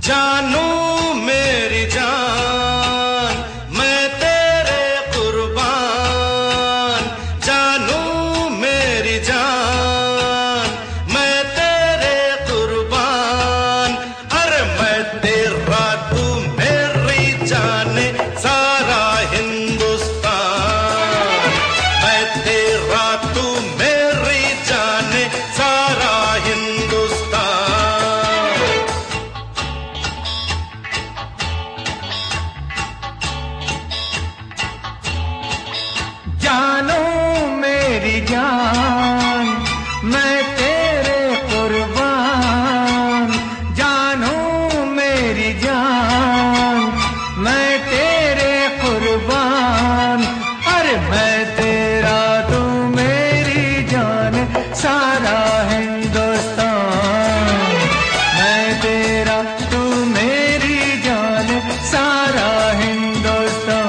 जानू मेरी जान मैं तेरे कुर्बान, जानू मेरी जान मैं तेरे कुर्बान। अरे मैं तेरा तू मेरी जाने सारा हिंदुस्तान, मैं तेरा तू मेरी जाने सारा हिंदुस्तान। जानू मेरी जान मैं तेरे कुर्बान, जानू मेरी जान मैं तेरे कुर्बान। अरे मैं तेरा तू मेरी जान सारा हिंदुस्तान, मैं तेरा तू मेरी जान सारा हिंदुस्तान।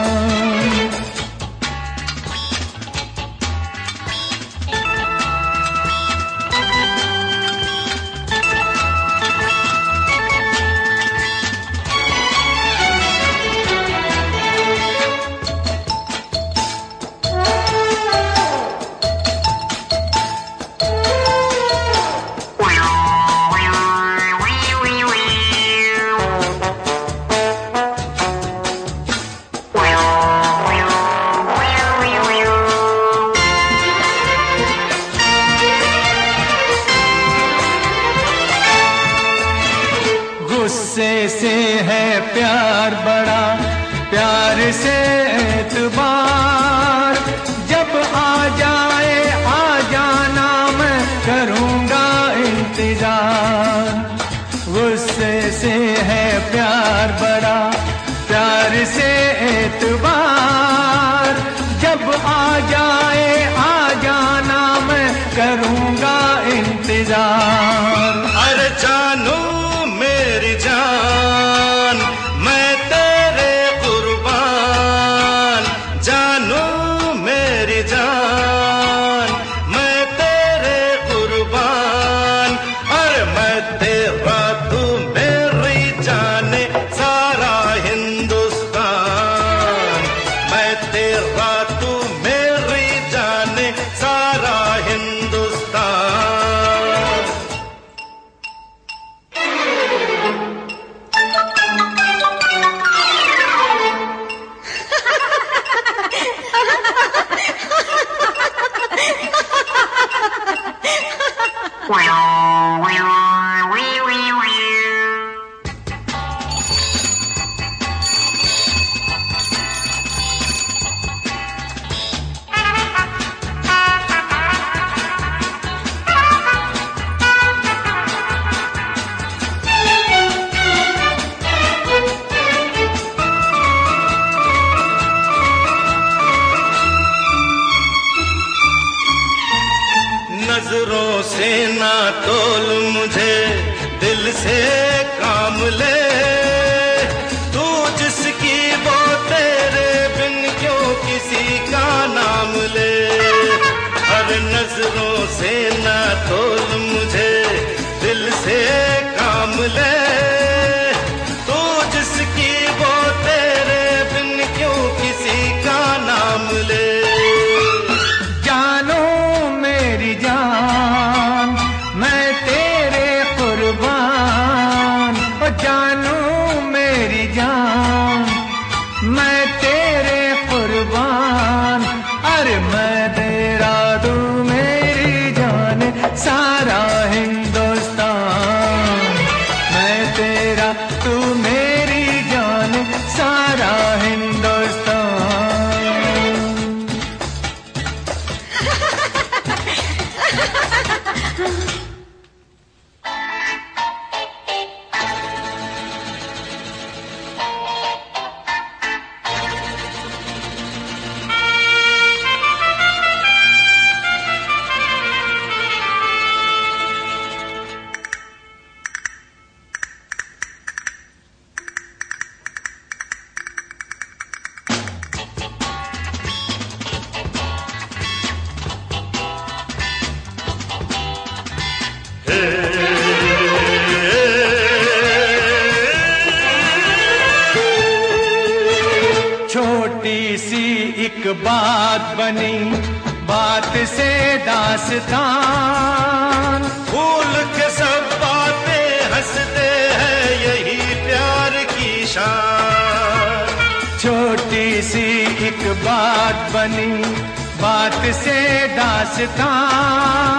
गुस्से से है प्यार बड़ा, प्यार से एतबार, जब आ जाए आ जाना मैं करूँगा इंतजार। गुस्से से है प्यार बड़ा, प्यार से एतबार, जब आ जाए आ जाना मैं करूँगा इंतजार। अरे जानू मेरी जान मैं तेरे कुर्बान, जानू मेरी जान मैं तेरे कुर्बान। अरे मैं तेरा तू मेरी जाने सारा हिंदुस्तान, मैं तेरा तू मेरी जाने सारा हिंदुस्तान। नजरों से ना तोल मुझे, दिल से काम ले, तू जिसकी वो तेरे बिन क्यों किसी का नाम ले। हर नजरों से ना तोल मुझे, दिल से काम ले, तू जिसकी वो तेरे बिन क्यों किसी का नाम ले। जानू मेरी जान मैं तेरे कुर्बान, ओ जानू मेरी जान मैं तेरे कुर्बान। अरे मैं तेरा तू मेरी जान सारा एक बात बनी, बात से दास्तान। भूल के सब बातें हंसते हैं, यही प्यार की शान। छोटी सी एक बात बनी, बात से दास्तान।